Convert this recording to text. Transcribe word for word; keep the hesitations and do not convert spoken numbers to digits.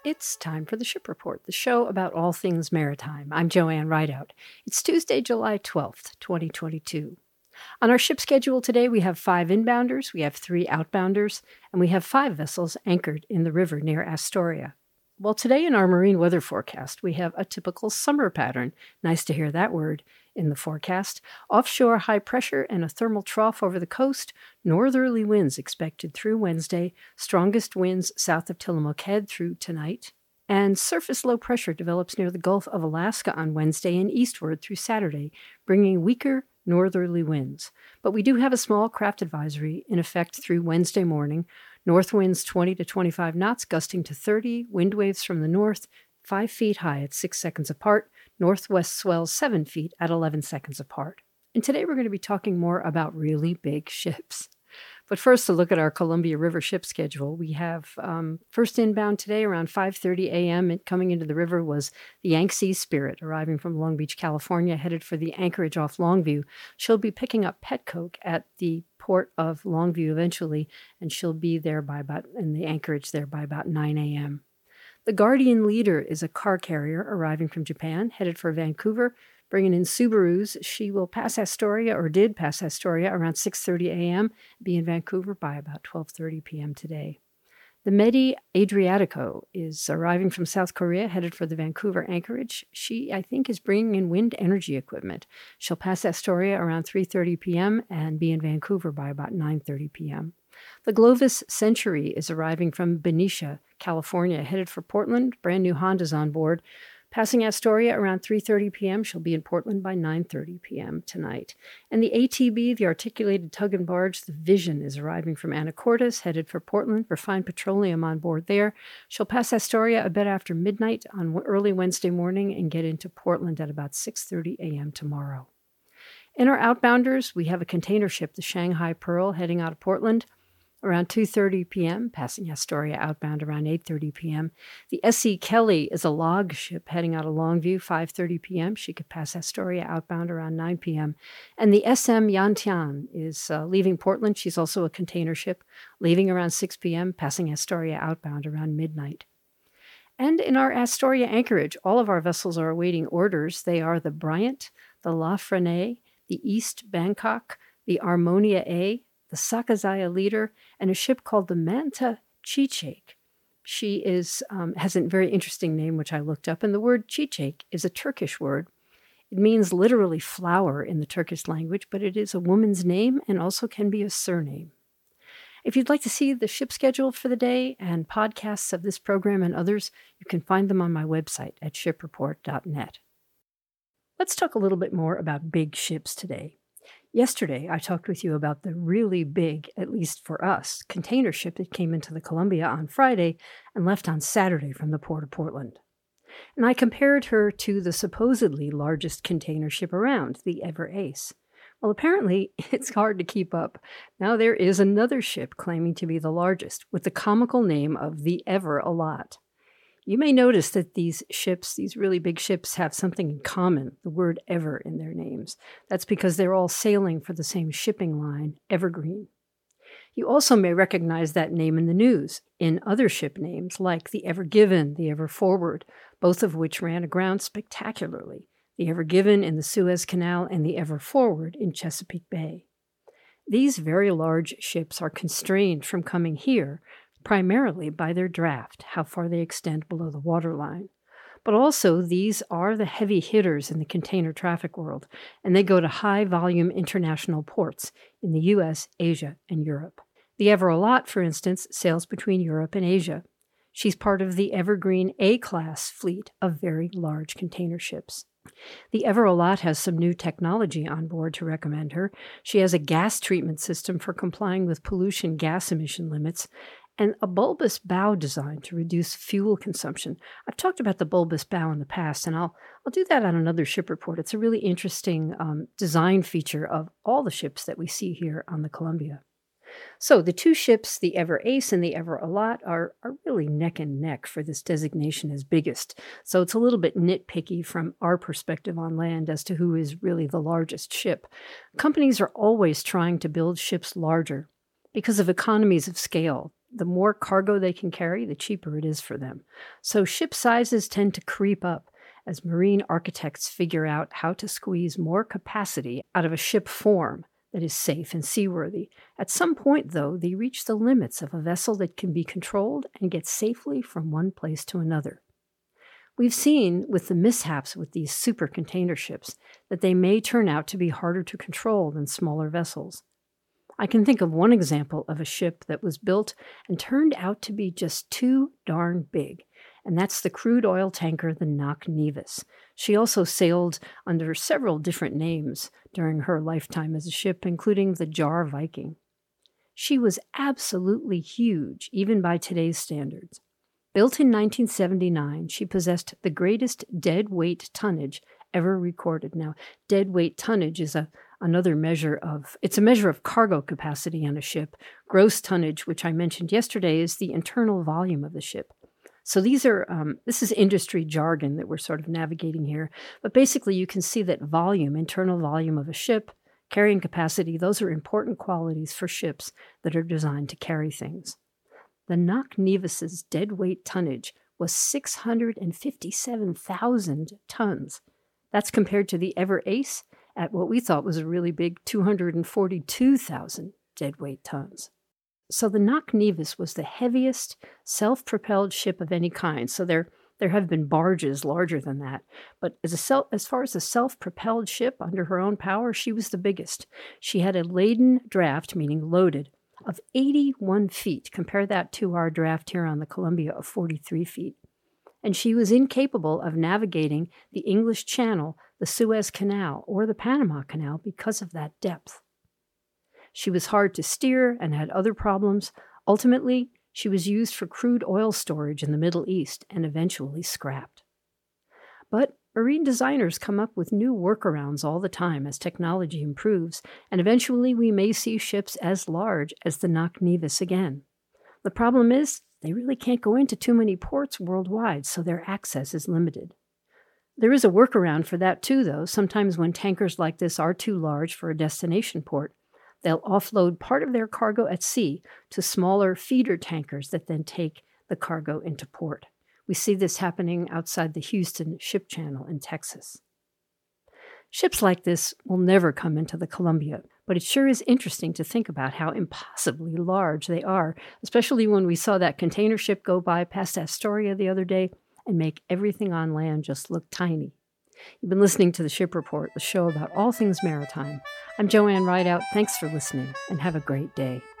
It's time for the Ship Report, the show about all things maritime. I'm Joanne Rideout. It's Tuesday, July twelfth, twenty twenty-two. On our ship schedule today, we have five inbounders, we have three outbounders, and we have five vessels anchored in the river near Astoria. Well, today in our marine weather forecast, we have a typical summer pattern. Nice to hear that word in the forecast. Offshore high pressure and a thermal trough over the coast. Northerly winds expected through Wednesday. Strongest winds south of Tillamook Head through tonight. And surface low pressure develops near the Gulf of Alaska on Wednesday and eastward through Saturday, bringing weaker northerly winds. But we do have a small craft advisory in effect through Wednesday morning. North winds twenty to twenty-five knots, gusting to thirty. Wind waves from the north, five feet high at six seconds apart. Northwest swells seven feet at eleven seconds apart. And today we're going to be talking more about really big ships. But first, to look at our Columbia River ship schedule, we have um, first inbound today around five thirty a.m. And coming into the river was the Yangtze Spirit, arriving from Long Beach, California, headed for the anchorage off Longview. She'll be picking up petcoke at the port of Longview eventually, and she'll be there by about, in the anchorage there by about nine a.m. The Guardian Leader is a car carrier arriving from Japan, headed for Vancouver, bringing in Subarus. She will pass Astoria, or did pass Astoria, around six thirty a.m., be in Vancouver by about twelve thirty p.m. today. The Medi Adriatico is arriving from South Korea, headed for the Vancouver anchorage. She, I think, is bringing in wind energy equipment. She'll pass Astoria around three thirty p.m. and be in Vancouver by about nine thirty p.m. The Glovis Century is arriving from Benicia, California, headed for Portland. Brand new Hondas on board. Passing Astoria around three thirty p.m. She'll be in Portland by nine thirty p.m. tonight. And the A T B, the Articulated Tug and Barge, the Vision, is arriving from Anacortes, headed for Portland. Refined petroleum on board there. She'll pass Astoria a bit after midnight on early Wednesday morning and get into Portland at about six thirty a.m. tomorrow. In our outbounders, we have a container ship, the Shanghai Pearl, heading out of Portland around two thirty p.m., passing Astoria outbound around eight thirty p.m. The S E Kelly is a log ship heading out of Longview, five thirty p.m. She could pass Astoria outbound around nine p.m. And the S M Yantian is uh, leaving Portland. She's also a container ship, leaving around six p.m., passing Astoria outbound around midnight. And in our Astoria anchorage, all of our vessels are awaiting orders. They are the Bryant, the La Frenais, the East Bangkok, the Armonia A, the Sakazaya Leader, and a ship called the Manta Çiçek. She is um, has a very interesting name, which I looked up, and the word Çiçek is a Turkish word. It means literally flower in the Turkish language, but it is a woman's name and also can be a surname. If you'd like to see the ship schedule for the day and podcasts of this program and others, you can find them on my website at ship report dot net. Let's talk a little bit more about big ships today. Yesterday, I talked with you about the really big, at least for us, container ship that came into the Columbia on Friday and left on Saturday from the Port of Portland. And I compared her to the supposedly largest container ship around, the Ever Ace. Well, apparently, it's hard to keep up. Now there is another ship claiming to be the largest, with the comical name of the Ever Alot. You may notice that these ships, these really big ships, have something in common, the word ever in their names. That's because they're all sailing for the same shipping line, Evergreen. You also may recognize that name in the news, in other ship names like the Ever Given, the Ever Forward, both of which ran aground spectacularly, the Ever Given in the Suez Canal and the Ever Forward in Chesapeake Bay. These very large ships are constrained from coming here primarily by their draft, how far they extend below the waterline. But also, these are the heavy hitters in the container traffic world, and they go to high-volume international ports in the U S, Asia, and Europe. The Ever Alot, for instance, sails between Europe and Asia. She's part of the Evergreen A-class fleet of very large container ships. The Ever Alot has some new technology on board to recommend her. She has a gas treatment system for complying with pollution gas emission limits, and a bulbous bow design to reduce fuel consumption. I've talked about the bulbous bow in the past, and I'll I'll do that on another ship report. It's a really interesting um, design feature of all the ships that we see here on the Columbia. So the two ships, the Ever Ace and the Ever Alot, are, are really neck and neck for this designation as biggest. So it's a little bit nitpicky from our perspective on land as to who is really the largest ship. Companies are always trying to build ships larger because of economies of scale. The more cargo they can carry, the cheaper it is for them. So ship sizes tend to creep up as marine architects figure out how to squeeze more capacity out of a ship form that is safe and seaworthy. At some point, though, they reach the limits of a vessel that can be controlled and get safely from one place to another. We've seen with the mishaps with these super container ships that they may turn out to be harder to control than smaller vessels. I can think of one example of a ship that was built and turned out to be just too darn big, and that's the crude oil tanker, the Knock Nevis. She also sailed under several different names during her lifetime as a ship, including the Jar Viking. She was absolutely huge, even by today's standards. Built in nineteen seventy-nine, she possessed the greatest dead weight tonnage ever recorded. Now, dead weight tonnage is a another measure of, it's a measure of cargo capacity on a ship. Gross tonnage, which I mentioned yesterday, is the internal volume of the ship. So these are, um, this is industry jargon that we're sort of navigating here. But basically, you can see that volume, internal volume of a ship, carrying capacity, those are important qualities for ships that are designed to carry things. The Knock Nevis's dead weight tonnage was six hundred fifty-seven thousand tons. That's compared to the Ever Ace at what we thought was a really big two hundred forty-two thousand deadweight tons. So the Knock Nevis was the heaviest self-propelled ship of any kind. So there, there have been barges larger than that. But as, a self, as far as a self-propelled ship under her own power, she was the biggest. She had a laden draft, meaning loaded, of eighty-one feet. Compare that to our draft here on the Columbia of forty-three feet. And she was incapable of navigating the English Channel, the Suez Canal, or the Panama Canal because of that depth. She was hard to steer and had other problems. Ultimately, she was used for crude oil storage in the Middle East and eventually scrapped. But marine designers come up with new workarounds all the time as technology improves, and eventually we may see ships as large as the Knock Nevis again. The problem is, they really can't go into too many ports worldwide, so their access is limited. There is a workaround for that too, though. Sometimes when tankers like this are too large for a destination port, they'll offload part of their cargo at sea to smaller feeder tankers that then take the cargo into port. We see this happening outside the Houston Ship Channel in Texas. Ships like this will never come into the Columbia, but it sure is interesting to think about how impossibly large they are, especially when we saw that container ship go by past Astoria the other day and make everything on land just look tiny. You've been listening to The Ship Report, the show about all things maritime. I'm Joanne Rideout. Thanks for listening, and have a great day.